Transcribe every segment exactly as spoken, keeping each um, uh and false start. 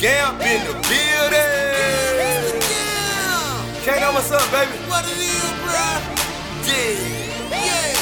Gamp in the building. K-Know, what's up, baby? What it is, bruh? Yeah. Yeah.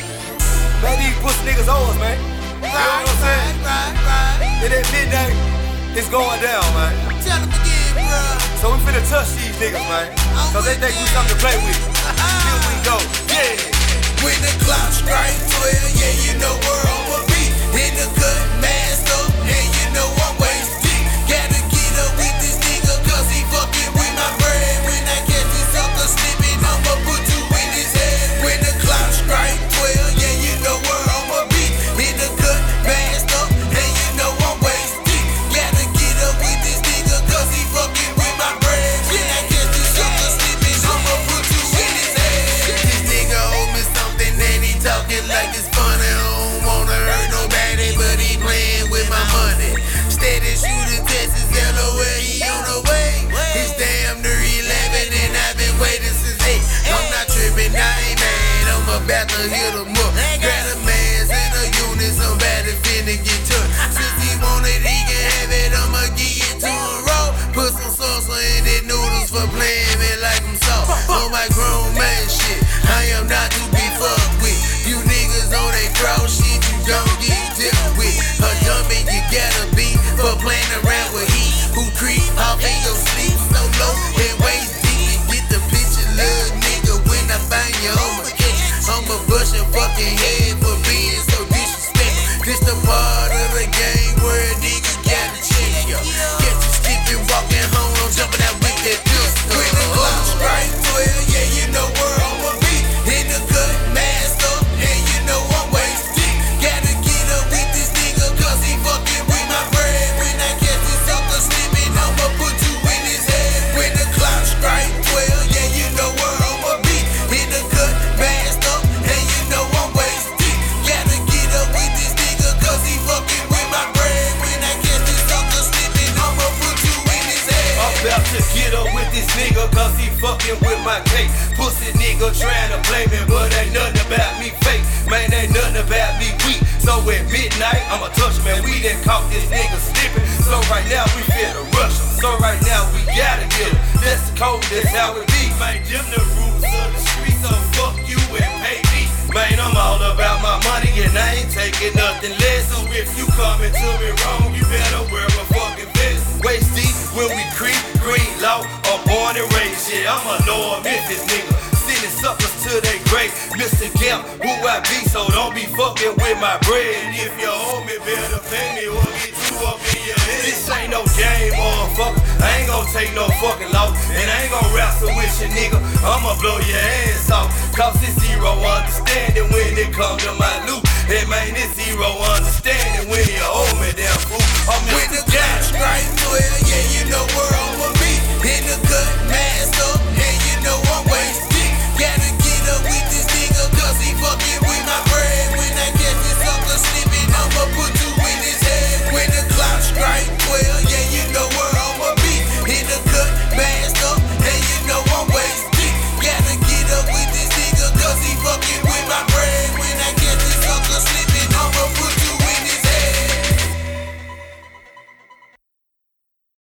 Man, these pussy niggas on us, man. You know what I'm saying? Right, right, It at midnight, it's going down, man. right. Tell them again, bruh. So we finna touch these niggas, man. Cause they think we something to play with. Here we go. Yeah. When the clock strikes twelve, yeah, you know where I'ma be. In the cut, mask up, and you know I'm waist deep. Gotta get up with this nigga, cause he fucking with my bread. When I catch this sucker slipping, I'ma put you in his head. When the clock strikes twelve, yeah, you know where I'ma be. In the cut, mask up, and you know I'm waist deep. Gotta get up with this nigga, cause he fucking with my bread. When I catch this sucker slipping, I'ma put you in his head. This nigga owe me something and he talking like it's funny. I don't wanna hurt nobody, but he playing with my money. Steady shooting Texas, LOL, he on the way. It's damn near eleven and I've been waiting since eight. I'm not tripping, I ain't mad, I'm about to hit him up. Grab a man's in a unit, somebody finna get touched. Since he want it, he can have it, I'ma give it to him raw. Put some salsa in the noodles for playing me like I'm soft. On my grown man shit, I am not to be fucked with. You niggas on that crowd shit, you don't get dealt with. A dummy you gotta be for playing around with heat. Who creep off in your sleep so low and waist deep. Get the picture, little nigga, when I find you on my case. I'ma bust your fucking head for being so disrespectful. This the part of the game where a nigga gotta check ya. Get you skipping, walking home, I'm jumping out with that pistol. When the clock strikes twelve, yeah, you know where I'ma be. In the cut, mask up, and you know I'm waist deep. Gotta get up with this nigga, cause he fucking with my bread. When I catch this sucker slipping, I'ma put you in his head. When the clock strikes twelve, yeah, you know where I'ma be. In the cut, mask up, and you know I'm waist deep. Gotta get up with this nigga, cause he fucking with my bread. When I catch this sucker slipping, I'ma put you in his head. I'm about to get up with this nigga, cause he fucking with my cake. Pussy nigga trying to play me, but ain't nothing about me fake. Man, ain't nothing about me weak. So at midnight, I'ma touch him, man. We done caught this nigga slipping. So right now, we finna rush him. So right now, we gotta get him. That's the code, that's how it be. Man, them the rules of the street, so fuck you and pay me. Man, I'm all about my money, and I ain't taking nothing less. So if you coming to me wrong, you better wear a fucking vest. Waist deep when we creep, green law, or born and raised. Yeah, I'm a North Memphis nigga. Sending suckers to they grave. Mister Gamp, who I be, so don't be fucking with my bread. And if you owe me, better pay me or get you up in your head. This ain't no game, motherfucker. I ain't gon' take no fucking loss. And I ain't gon' wrestle with you, nigga. I'ma blow your ass off. Cause it's zero understanding when it come to my loot. And man, it's zero understanding when you owe me, damn fool. I'm When the clock strikes twelve, yeah, you know where